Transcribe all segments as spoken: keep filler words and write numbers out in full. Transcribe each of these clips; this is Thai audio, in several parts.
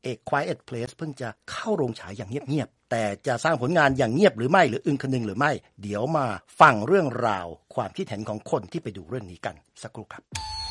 A Quiet Place เพิ่งจะเข้าโรงฉายอย่างเงียบๆแต่จะสร้างผลงานอย่างเงียบหรือไม่หรืออึ้งคนึงหรือไม่เดี๋ยวมาฟังเรื่องราวความคิดเห็นของคนที่ไปดูเรื่องนี้กันสักครู่ครับ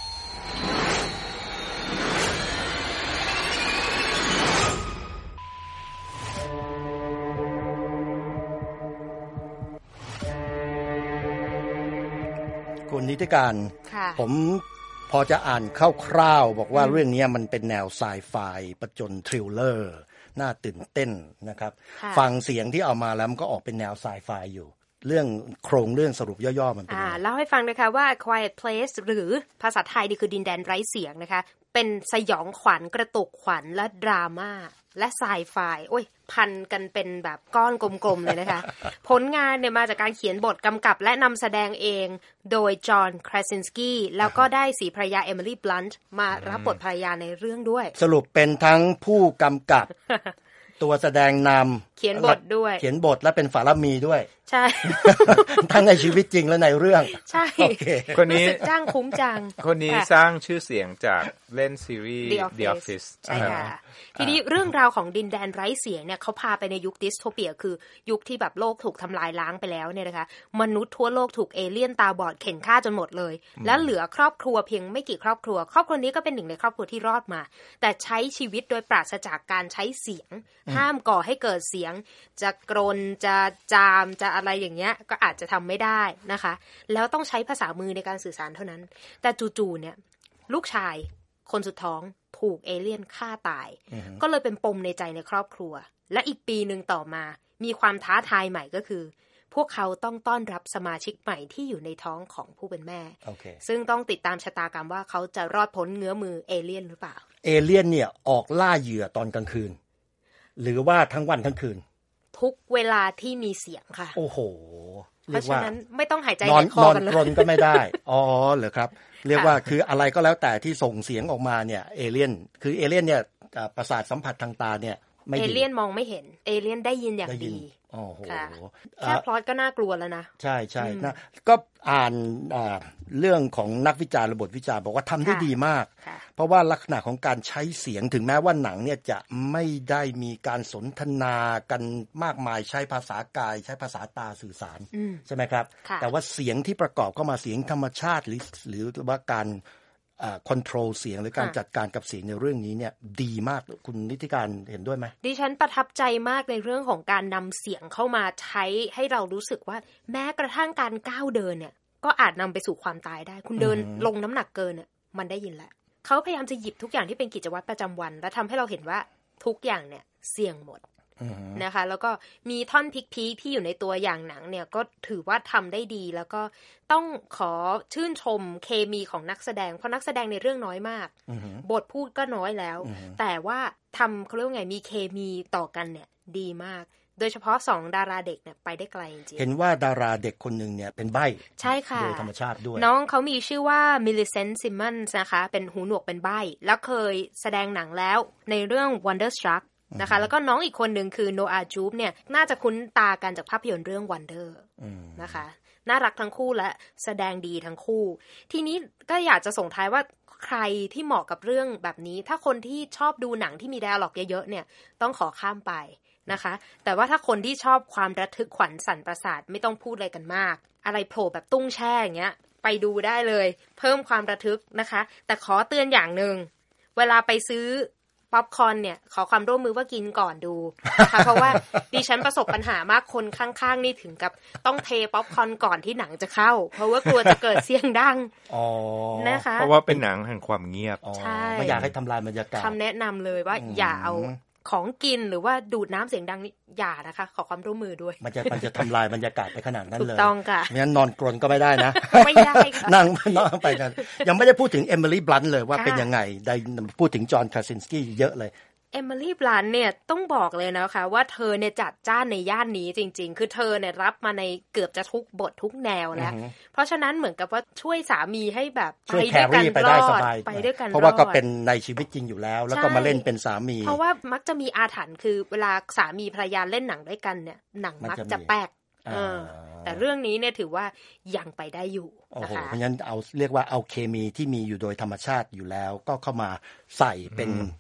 คุณนิติการผมพอจะอ่านคร่าวๆบอกว่าเรื่องนี้มันเป็นแนวไซไฟประจนทริลเลอร์น่าตื่นเต้นนะครับฟังเสียงที่เอามาแล้วมันก็ออกเป็นแนวไซไฟอยู่เรื่องโครงเรื่องสรุปย่อๆมันเป็นยังไงเล่าให้ฟังนะคะว่า Quiet Place หรือภาษาไทยนี่คือดินแดนไร้เสียงนะคะเป็นสยองขวัญกระตุกขวัญและดราม่าและไซไฟโอ้ยพันกันเป็นแบบก้อนกลมๆเลยนะคะ ผลงานเนี่ยมาจากการเขียนบทกำกับและนำแสดงเองโดยจอห์นคราซินสกี้แล้วก็ได้สีภรรยาเอมิลี่บลันต์มารับบทภรรยาในเรื่องด้วยสรุปเป็นทั้งผู้กำกับ ตัวแสดงนำเขียนบทด้วยเขียนบทและเป็นฝาละมีด้วยใช่ทั้งในชีวิตจริงและในเรื่องใช่คนนี้จ้างคุ้มจังคนนี้สร้างชื่อเสียงจากเล่นซีรีส์ The Office ใช่ค่ะทีนี้เรื่องราวของดินแดนไร้เสียงเนี่ยเขาพาไปในยุคดิสโทเปียคือยุคที่แบบโลกถูกทำลายล้างไปแล้วเนี่ยนะคะมนุษย์ทั่วโลกถูกเอเลี่ยนตาบอดเข็นฆ่าจนหมดเลยแล้วเหลือครอบครัวเพียงไม่กี่ครอบครัวครอบครัวนี้ก็เป็นหนึ่งในครอบครัวที่รอดมาแต่ใช้ชีวิตโดยปราศจากการใช้เสียงห้ามก่อให้เกิดเสียงจะกรนจะจามจะอะไรอย่างเงี้ยก็อาจจะทำไม่ได้นะคะแล้วต้องใช้ภาษามือในการสื่อสารเท่านั้นแต่จู่ๆเนี่ยลูกชายคนสุดท้องถูกเอเลี่ยนฆ่าตายก็เลยเป็นปมในใจในครอบครัวและอีกปีนึงต่อมามีความท้าทายใหม่ก็คือพวกเขาต้องต้อนรับสมาชิกใหม่ที่อยู่ในท้องของผู้เป็นแม่ okay. ซึ่งต้องติดตามชะตากรรมว่าเขาจะรอดพ้นเงื้อมือเอเลี่ยนหรือเปล่าเอเลี่ยนเนี่ยออกล่าเหยื่อตอนกลางคืนหรือว่าทั้งวันทั้งคืนทุกเวลาที่มีเสียงค่ะโอ้โหเพราะฉะนั้นไม่ต้องหายใจในคอกันเลยนอนกรนก็ไม่ได้อ๋อเหรอครับเรียกว่าคืออะไรก็แล้วแต่ที่ส่งเสียงออกมาเนี่ยเอเลี่ยนคือเอเลี่ยนเนี่ยประสาทสัมผัสทางตาเนี่ยไม่ดีเอเลี่ยนมองไม่เห็นเอเลี่ยนได้ยินอย่างดีโอ้โหแค่พล็อตก็น่ากลัวแล้วนะใช่ใช่นะก็อ่านเรื่องของนักวิจารณ์ระบบวิจารณ์บอกว่าทำได้ดีมากเพราะว่าลักษณะของการใช้เสียงถึงแม้ว่าหนังเนี่ยจะไม่ได้มีการสนทนากันมากมายใช้ภาษากายใช้ภาษาตาสื่อสารใช่ไหมครับแต่ว่าเสียงที่ประกอบเข้ามาเสียงธรรมชาติหรือหรือว่าการอ่าคอนโทรลเสียงหรือการจัดการกับเสียงในเรื่องนี้เนี่ยดีมากคุณนิติการเห็นด้วยไหมดิฉันประทับใจมากในเรื่องของการนำเสียงเข้ามาใช้ให้เรารู้สึกว่าแม้กระทั่งการก้าวเดินเนี่ยก็อาจนำไปสู่ความตายได้คุณเดินลงน้ำหนักเกินเนี่ยมันได้ยินแหละเขาพยายามจะหยิบทุกอย่างที่เป็นกิจวัตรประจำวันและทำให้เราเห็นว่าทุกอย่างเนี่ยเสี่ยงหมดนะคะแล้วก็มีท่อนพีคๆที่อยู่ในตัวอย่างหนังเนี่ยก็ถือว่าทำได้ดีแล้วก็ต้องขอชื่นชมเคมีของนักแสดงเพราะนักแสดงในเรื่องน้อยมากบทพูดก็น้อยแล้วแต่ว่าทำเขาเรียกว่าไงมีเคมีต่อกันเนี่ยดีมากโดยเฉพาะสองดาราเด็กเนี่ยไปได้ไกลจริงๆเห็นว่าดาราเด็กคนนึงเนี่ยเป็นใบ้ใช่ค่ะโดยธรรมชาติด้วยน้องเขามีชื่อว่ามิลลิเซนต์ซิมมอนส์นะคะเป็นหูหนวกเป็นใบ้แล้วเคยแสดงหนังแล้วในเรื่อง Wonderstruckนะคะแล้วก็น้องอีกคนหนึ่งคือโนอาห์จูบเนี่ยน่าจะคุ้นตากันจากภาพยนตร์เรื่อง Wonder นะคะน่ารักทั้งคู่และแสดงดีทั้งคู่ทีนี้ก็อยากจะส่งท้ายว่าใครที่เหมาะกับเรื่องแบบนี้ถ้าคนที่ชอบดูหนังที่มีไดอะล็อกเยอะๆเนี่ยต้องขอข้ามไปนะคะแต่ว่าถ้าคนที่ชอบความระทึกขวัญสั่นประสาทไม่ต้องพูดอะไรกันมากอะไรโผล่แบบตุ้งแช่อย่างเงี้ยไปดูได้เลยเพิ่มความระทึกนะคะแต่ขอเตือนอย่างนึงเวลาไปซื้อป๊อปคอร์นเนี่ยขอความร่วมมือว่ากินก่อนดูนะคะเพราะว่าดิฉันประสบปัญหามากคนข้างๆนี่ถึงกับต้องเทป๊อปคอร์นก่อนที่หนังจะเข้าเพราะว่ากลัวจะเกิดเสียงดังนะคะเพราะว่าเป็นหนังแห่งความเงียบไม่อยากให้ทำลายบรรยากาศคำแนะนำเลยว่าอย่าเอาของกินหรือว่าดูดน้ำเสียงดังนี่อย่านะคะขอความร่วมมือด้วยมันจะมันจะทำลายบรรยากาศไปขนาดนั้นเลยถูกต้องค่ะงั้นนอนกรนก็ไม่ได้นะไม่ได้ค่ะนั่งนั่งไปกันยังไม่ได้พูดถึงเอมิลี่บลันต์เลยว่าเป็นยังไงได้พูดถึงจอห์นคราซินสกี้เยอะเลยเอมิลี่บลันต์เนี่ยต้องบอกเลยนะคะว่าเธอเนี่ยจัดจ้านในย่านนี้จริงๆคือเธอเนี่ยรับมาในเกือบจะทุกบททุกแนวแล้วเพราะฉะนั้นเหมือนกับว่าช่วยสามีให้แบบไปด้วยกันรอดไปด้วยกันเพราะว่าก็เป็นในชีวิตจริงอยู่แล้วแล้วก็มาเล่นเป็นสามีเพราะว่ามักจะมีอาถรรพ์คือเวลาสามีภรรยาเล่นหนังด้วยกันเนี่ยหนังมักจะแป๊กแต่เรื่องนี้เนี่ยถือว่ายังไปได้อยู่นะคะเพราะฉะนั้นเอาเรียกว่าเอาเคมีที่มีอยู่โดยธรรมชาติอยู่แล้วก็เข้ามาใส่เป็น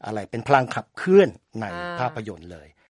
อะไรเป็นพลังขับเคลื่อนในภาพยนตร์เลย